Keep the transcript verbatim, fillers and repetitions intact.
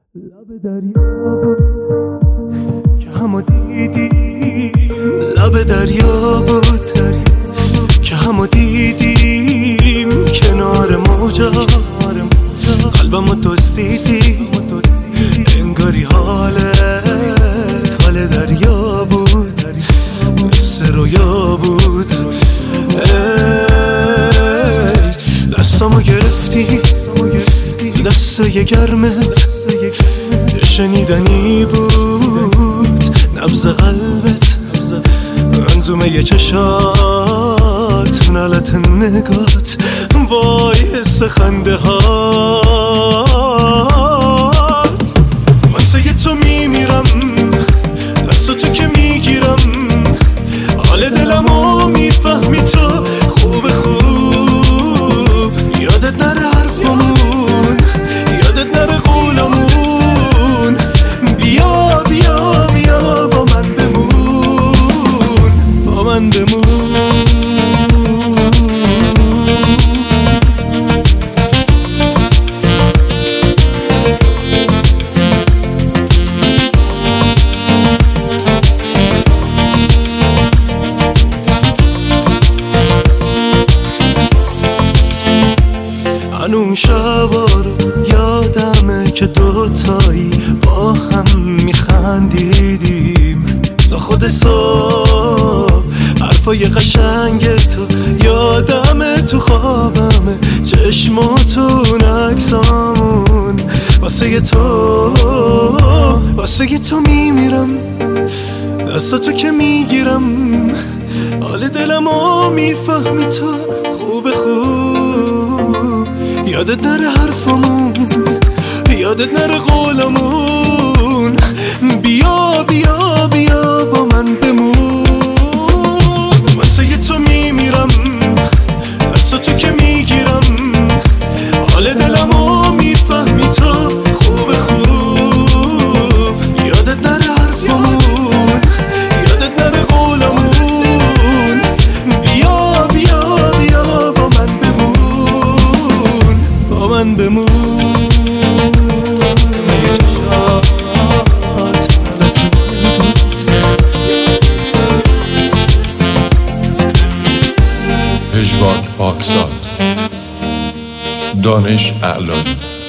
لب دریا بود که همو دیدیم، لب دریا بود که همو دیدیم، کنار موجا قلبمو دزدیدی، انگاری حالت حال دریا بود، مثل رویا بود. دستامو گرفتی دستای گرمت، شنیدنی بود نبض قلبت، منظومه چشات، نالت نگات، وای حس خنده هات. واسه تو میمیرم، دست تو که میگیرم، حال دلمو میفهمی تو خوب خوب. یادت نره حرفمون، یادت نره قولمون، بیا بیا بیا با من بمون، با من بمون. اون شبا رو یادمه که دوتایی با هم میخندیدیم تا خود صبح. حرفای قشنگ تو یادمه، تو خوابمه چشماتون عکسامون. واسه تو واسه تو میمیرم، دستاتو که میگیرم، حال دلمو میفهمی تو خوب خوب. یادت نره حرفمون، یادت نره قولمون، بیا بیا بیا با من بمون. واسه تو میمیرم، دستاتو که میگیرم، حال دلمو میفهمی تو خوب خوب. یادت نره حرفمون، یادت نره قولمون، بیا بیا بیا با من بمون، با من بمون. پژواک پاکزاد، دانش اعلانی.